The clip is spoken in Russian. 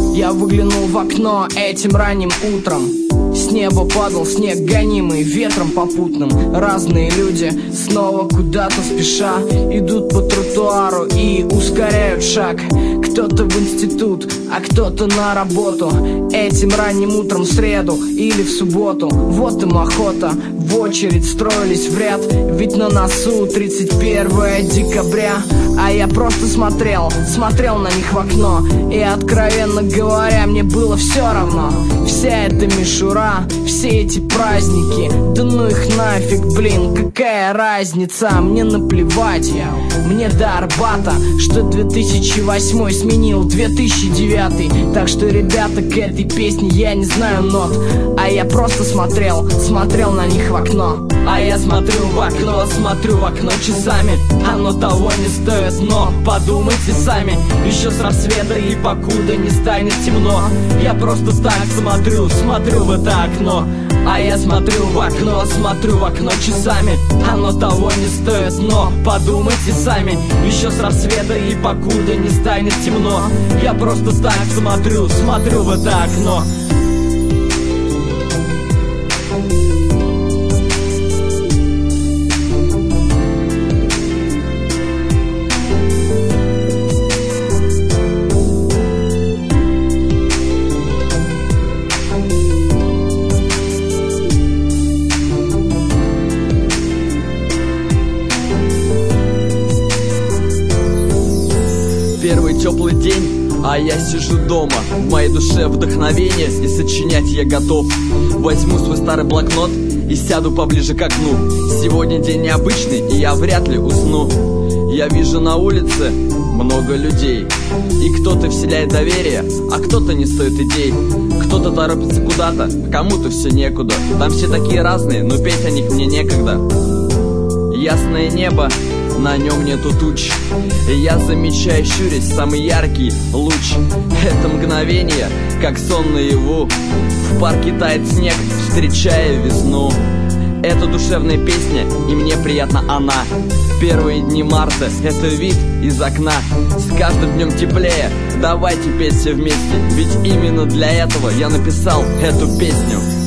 Я выглянул в окно этим ранним утром. С неба падал снег, гонимый ветром попутным. Разные люди снова куда-то спеша идут по тротуару и ускоряют шаг. Кто-то в институт, а кто-то на работу. Этим ранним утром в среду или в субботу. Вот им охота, в очередь строились в ряд. Ведь на носу 31 декабря. А я просто смотрел на них в окно. И, откровенно говоря, мне было все равно. Вся эта мишура, все эти праздники, да ну их нафиг, блин, какая разница? Мне наплевать, мне до Арбата, что 2008 сменил 2009. Так что, ребята, к этой песне я не знаю нот. А я просто смотрел на них в окно. А я смотрю в окно часами. Оно того не стоит, но подумайте сами. Еще с рассвета и покуда не станет темно, я просто так смотрю в это окно. А я смотрю в окно часами. Оно того не стоит, но подумайте сами. Еще с рассвета и покуда не станет темно, я просто так смотрю в это окно. Первый теплый день, а я сижу дома. В моей душе вдохновение, и сочинять я готов. Возьму свой старый блокнот и сяду поближе к окну. Сегодня день необычный, и я вряд ли усну. Я вижу на улице много людей, и кто-то вселяет доверие, а кто-то не стоит идей. Кто-то торопится куда-то, а кому-то все некуда. Там все такие разные, но петь о них мне некогда. Ясное небо, на нем нету туч, и я замечаю, щурясь, самый яркий луч. Это мгновение, как сон наяву. В парке тает снег, встречая весну. Это душевная песня, и мне приятна она. Первые дни марта, это вид из окна. С каждым днем теплее, давайте петь все вместе. Ведь именно для этого я написал эту песню.